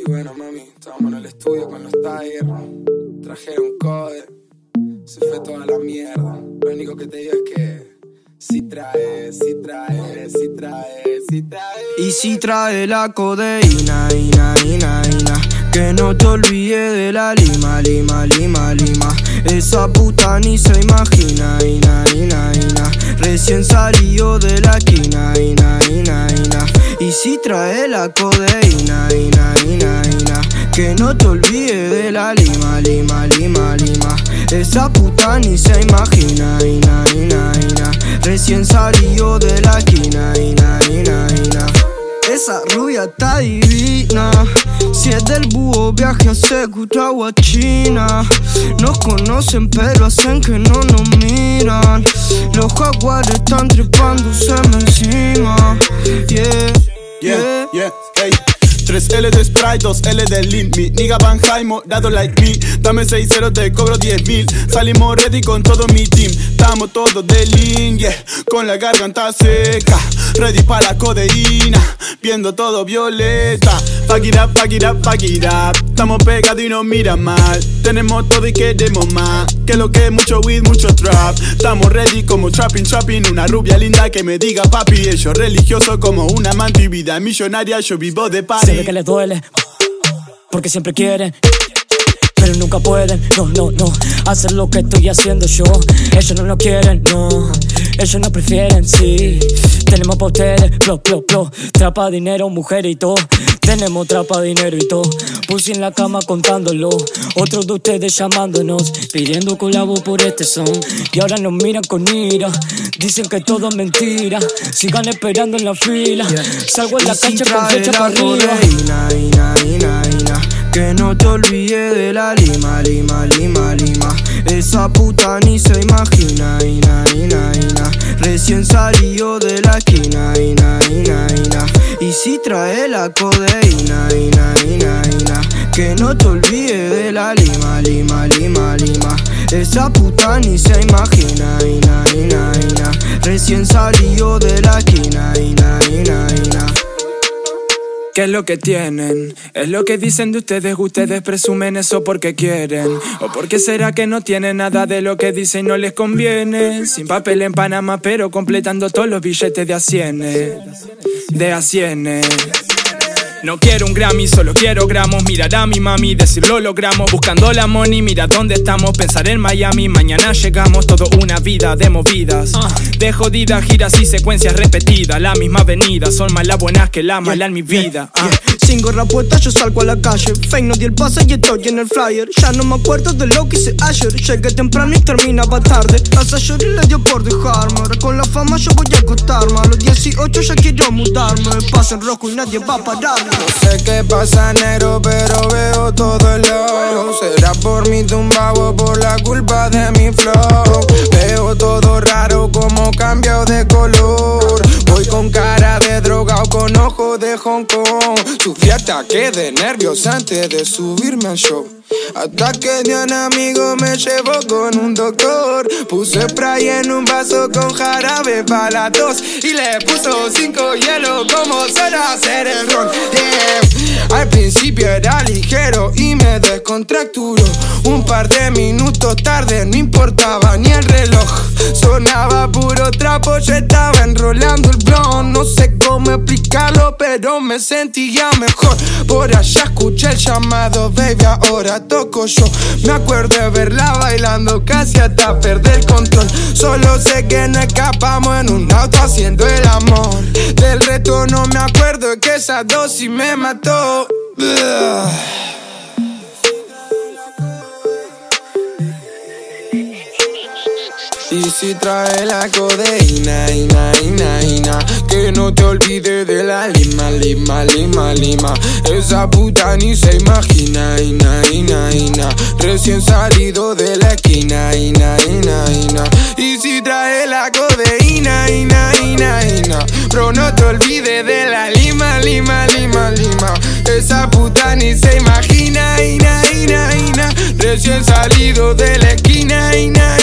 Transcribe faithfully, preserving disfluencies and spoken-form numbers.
Y bueno, mami, estábamos en el estudio con los Tiger, trajeron code, se fue toda la mierda. Lo único que te digo es que si trae, si trae, si trae, si trae. Y si trae la codeína, ina, ina, ina, que no te olvides de la lima, lima, lima, lima. Esa puta ni se imagina, ina, ina, ina. Recién salió de la esquina, ina, ina, ina. Y si trae la codeína, ina, ina, ina, que no te olvides de la lima, lima, lima, lima. Esa puta ni se imagina, ina, ina, ina. Recién salió de la esquina, ina, ina, ina. Esa rubia está divina. Si es del búho, viaje a Secutagua, China. Nos conocen pero hacen que no nos miran. Los jaguares están trepándose encima. Yeah, yeah, yeah, hey. tres L de Sprite, dos L de Lean. Mi nigga Van High, morado like me. Dame seis ceros, te cobro diez mil. Salimos ready con todo mi team. Estamos todos de lean, yeah. Con la garganta seca, ready para la codeína, viendo todo violeta. Fuck it up, fuck it up, fuck it up. Estamos pegados y no miran mal. Tenemos todo y queremos más. Que lo que es mucho weed, mucho trap. Estamos ready como trapping, trapping. Una rubia linda que me diga papi. Ellos religiosos como una amante y vida millonaria. Yo vivo de party. Se ve que les duele, porque siempre quieren, pero nunca pueden, no, no, no, hacer lo que estoy haciendo yo. Ellos no lo quieren, no, ellos no prefieren, sí. Tenemos pa' ustedes, plo, plo, plo. Trapa, dinero, mujer y todo. Tenemos trapa, dinero y todo. Puse en la cama contándolo. Otros de ustedes llamándonos, pidiendo colabo por este son. Y ahora nos miran con ira. Dicen que todo es mentira. Sigan esperando en la fila. Salgo en la cancha con flecha para arriba. Ina, ina, ina, ina, que no te olvides de la lima, lima, lima, lima. Esa puta ni se imagina, ina, ina, ina. Recién salió de la esquina, ina, ina, ina. Y si trae la codeína, ina, ina, ina, que no te olvides de la lima, lima, lima, lima. Esa puta ni se imagina, ina, ina, ina. Recién salió de la esquina, ina, ina, ina. ¿Qué es lo que tienen? Es lo que dicen de ustedes, ustedes presumen eso porque quieren. ¿O porque será que no tienen nada de lo que dicen y no les conviene? Sin papel en Panamá pero completando todos los billetes de a cienes. De a cienes. No quiero un Grammy, solo quiero gramos. Mirar a mi mami, decir lo logramos. Buscando la money, mira dónde estamos. Pensar en Miami, mañana llegamos. Todo una vida de movidas, uh, de jodidas, giras y secuencias repetidas. La misma avenida, son más las buenas que la mala en mi vida, uh. Sin gorra puesta yo salgo a la calle. Fake no di el pase y estoy en el flyer. Ya no me acuerdo de lo que hice ayer. Llegué temprano y terminaba tarde. Hasta lloré le dio por dejarme. Ahora con la fama yo voy a acostarme. A los dieciocho ya quiero mudarme. Paso en rojo y nadie va a pararme. No sé qué pasa negro, pero veo todo el oro. Será por mi tumbao o por la culpa de mi flow. Veo todo raro como cambio de color. Voy con cara de drogao, con ojos de Hong Kong. Sufrí ataque de nervios antes de subirme al show. Hasta que de un amigo me llevó con un doctor. Puse spray en un vaso con jarabe para la tos. Y le puso cinco hielos como suena hacer el ron, yeah. Al principio era ligero y me descontracturó. Un par de minutos tarde no importaba ni el reloj. Sonaba puro trapo, yo estaba enrolando el blond. No sé cómo explicarlo pero me sentía mejor. Por allá escuché el llamado, baby, ahora toco yo. Me acuerdo de verla bailando casi hasta perder el control. Solo sé que no escapamos en un auto haciendo el amor. Del resto no me acuerdo, que esa dosis me mató. Y si trae la codeína, ina, ina, ina, que no te olvides de la lima, lima, lima, lima. Esa puta ni se imagina, ina, ina, ina. Recién salido de la esquina, ina, ina, ina. Y si trae la codeína, ina, ina, ina, bro, no te olvides de la lima, lima, lima, lima. Esa puta ni se imagina, ina, ina, ina. Recién salido de la esquina, ina, ina.